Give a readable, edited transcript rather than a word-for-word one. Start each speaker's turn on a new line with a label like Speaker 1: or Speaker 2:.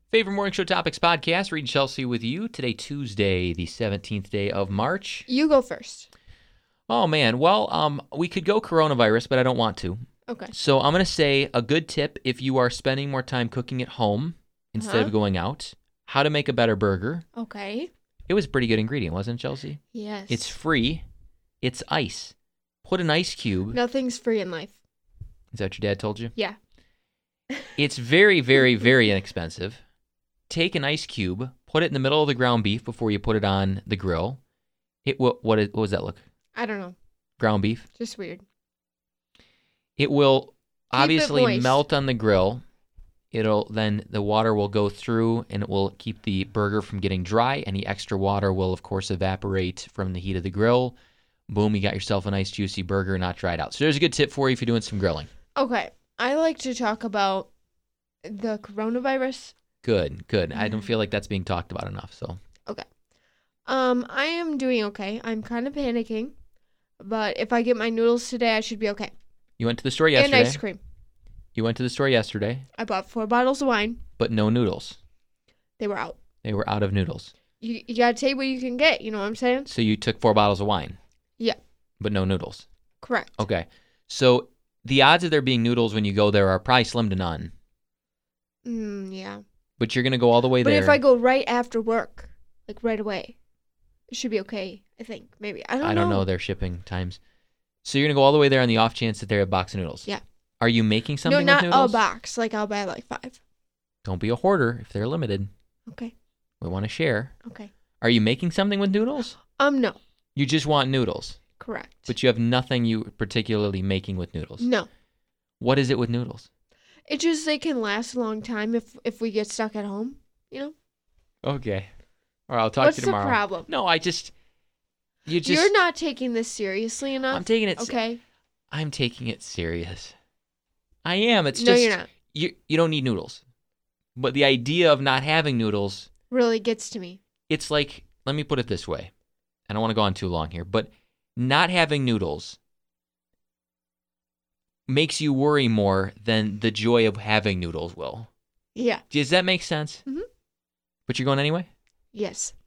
Speaker 1: Favorite Morning Show Topics podcast. Reed and Chelsea with you. Today, Tuesday, the 17th day of March.
Speaker 2: You go first.
Speaker 1: Oh, man. Well, we could go coronavirus, but I don't want to.
Speaker 2: Okay.
Speaker 1: So I'm going to say a good tip if you are spending more time cooking at home instead of going out, how to make a better burger.
Speaker 2: Okay.
Speaker 1: It was a pretty good ingredient, wasn't it, Chelsea?
Speaker 2: Yes.
Speaker 1: It's free. It's ice. Put an ice cube.
Speaker 2: Nothing's free in life.
Speaker 1: Is that what your dad told you?
Speaker 2: Yeah.
Speaker 1: It's very, very, very inexpensive. Take an ice cube, put it in the middle of the ground beef before you put it on the grill. What does that look?
Speaker 2: I don't know.
Speaker 1: Ground beef?
Speaker 2: Just weird.
Speaker 1: It will
Speaker 2: Keep it
Speaker 1: obviously
Speaker 2: moist.
Speaker 1: melt on the grill. Then the water will go through and it will keep the burger from getting dry. Any extra water will, of course, evaporate from the heat of the grill. Boom, you got yourself a nice juicy burger, not dried out. So there's a good tip for you if you're doing some grilling.
Speaker 2: Okay. I like to talk about the coronavirus.
Speaker 1: Good. I don't feel like that's being talked about enough. So
Speaker 2: Okay. I am doing okay. I'm kind of panicking, but if I get my noodles today, I should be okay.
Speaker 1: you went to the store yesterday.
Speaker 2: And ice cream.
Speaker 1: You went to the store yesterday,
Speaker 2: I bought 4 bottles of wine.
Speaker 1: but no noodles.
Speaker 2: They were out.
Speaker 1: They were out of noodles.
Speaker 2: You gotta take what you can get. You know what I'm saying?
Speaker 1: So you took 4 bottles of wine.
Speaker 2: Yeah.
Speaker 1: But no noodles.
Speaker 2: Correct.
Speaker 1: Okay. So the odds of there being noodles when you go there are probably slim to none.
Speaker 2: Yeah.
Speaker 1: But you're going to go all the way
Speaker 2: But
Speaker 1: there.
Speaker 2: if I go right after work, like right away, it should be okay. I think maybe. I don't know.
Speaker 1: their shipping times. So you're going to go all the way there on the off chance that they have a box of noodles.
Speaker 2: Yeah.
Speaker 1: Are you making something
Speaker 2: No,
Speaker 1: with
Speaker 2: not
Speaker 1: noodles?
Speaker 2: a box. Like I'll buy like 5.
Speaker 1: Don't be a hoarder if they're limited.
Speaker 2: Okay.
Speaker 1: We want to share.
Speaker 2: Okay.
Speaker 1: Are you making something with noodles?
Speaker 2: No.
Speaker 1: You just want noodles,
Speaker 2: Correct.
Speaker 1: but you have nothing you particularly making with noodles.
Speaker 2: No.
Speaker 1: What is it with noodles?
Speaker 2: It just they can last a long time if we get stuck at home. You know.
Speaker 1: Okay. All right, I'll talk
Speaker 2: What's
Speaker 1: to you tomorrow.
Speaker 2: the problem?
Speaker 1: No,
Speaker 2: You're not taking this seriously enough.
Speaker 1: I'm taking it.
Speaker 2: Okay.
Speaker 1: I'm taking it serious. I am. It's
Speaker 2: No,
Speaker 1: just
Speaker 2: you're not.
Speaker 1: You don't need noodles, but the idea of not having noodles,
Speaker 2: Really gets to me.
Speaker 1: it's like, let me put it this way. I don't want to go on too long here, but not having noodles makes you worry more than the joy of having noodles will.
Speaker 2: Yeah.
Speaker 1: Does that make sense?
Speaker 2: Mhm.
Speaker 1: But you're going anyway?
Speaker 2: Yes.